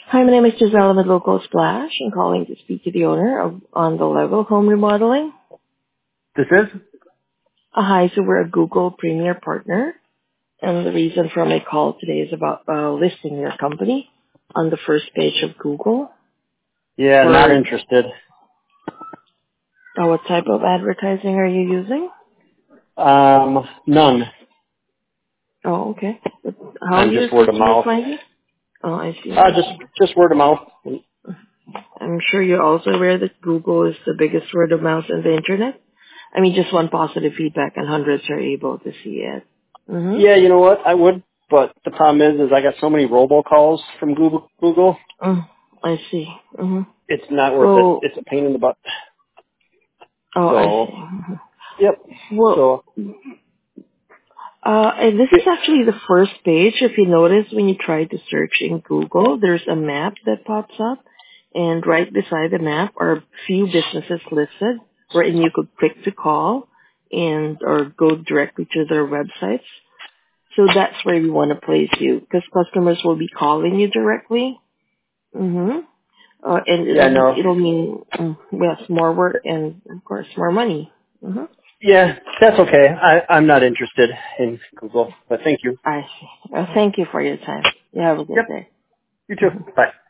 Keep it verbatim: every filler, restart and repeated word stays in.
Hi, my name is Giselle with Local Splash. I'm calling to speak to the owner of On the Level Home Remodeling. This is? Uh, hi, so we're a Google Premier Partner, and the reason for my call today is about uh, listing your company on the first page of Google. Yeah, not For interested. uh, what type of advertising are you using? Um, none. Oh, okay. How I'm do your just word of customers mouth. find you? Oh, I see, Uh, I just, see. just word of mouth. I'm sure you're also aware that Google is the biggest word of mouth on the internet. I mean, just one positive feedback and hundreds are able to see it. Mm-hmm. Yeah, you know what? I would, but the problem is, is I got so many robocalls from Google. Google, Mm, I see. Mm-hmm. it's not worth it. Well, It's a pain in the butt. oh, I So, see. Mhm. yep. Well, So, uh, and this yeah, is actually the first page. If you notice, when you try to search in Google, there's a map that pops up, and right beside the map are few businesses listed, wherein you could click to call and or go directly to their websites. So that's where we want to place you, because customers will be calling you directly. Mm-hmm. Uh, and yeah, it'll no, it'll mean mm, yes, more work and of course more money. Mm-hmm. yeah, that's okay. I, I'm not interested in Google, but thank you. I see. Uh, thank you for your time. You have a good Yep. day. You too. Mhm. Bye.